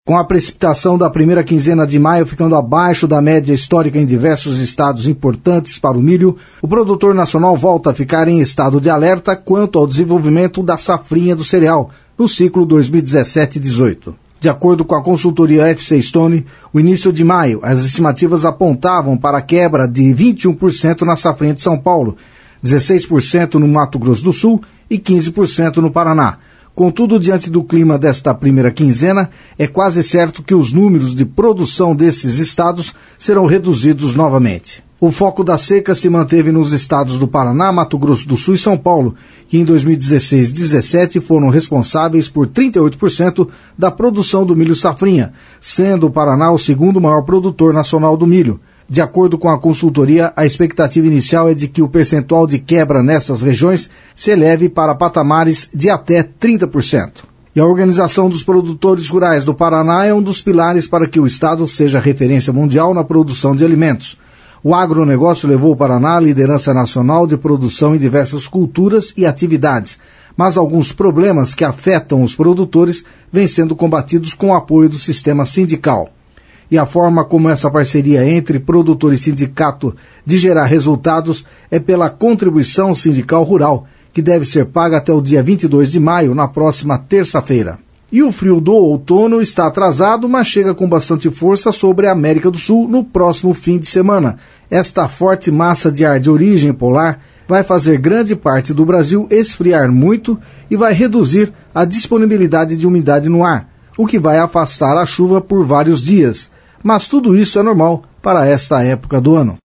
Com a precipitação da primeira quinzena de maio ficando abaixo da média histórica em diversos estados importantes para o milho, o produtor nacional volta a ficar em estado de alerta quanto ao desenvolvimento da safrinha do cereal no ciclo 2017-18. De acordo com a consultoria FC Stone, o início de maio, as estimativas apontavam para a quebra de 21% na safrinha de São Paulo, 16% no Mato Grosso do Sul e 15% no Paraná. Contudo, diante do clima desta primeira quinzena, é quase certo que os números de produção desses estados serão reduzidos novamente. O foco da seca se manteve nos estados do Paraná, Mato Grosso do Sul e São Paulo, que em 2016-17 foram responsáveis por 38% da produção do milho safrinha, sendo o Paraná o segundo maior produtor nacional do milho. De acordo com a consultoria, a expectativa inicial é de que o percentual de quebra nessas regiões se eleve para patamares de até 30%. E a Organização dos Produtores Rurais do Paraná é um dos pilares para que o estado seja referência mundial na produção de alimentos. O agronegócio levou o Paraná à liderança nacional de produção em diversas culturas e atividades, mas alguns problemas que afetam os produtores vêm sendo combatidos com o apoio do sistema sindical. E a forma como essa parceria entre produtor e sindicato de gerar resultados é pela contribuição sindical rural, que deve ser paga até o dia 22 de maio, na próxima terça-feira. E o frio do outono está atrasado, mas chega com bastante força sobre a América do Sul no próximo fim de semana. Esta forte massa de ar de origem polar vai fazer grande parte do Brasil esfriar muito e vai reduzir a disponibilidade de umidade no ar, o que vai afastar a chuva por vários dias. Mas tudo isso é normal para esta época do ano.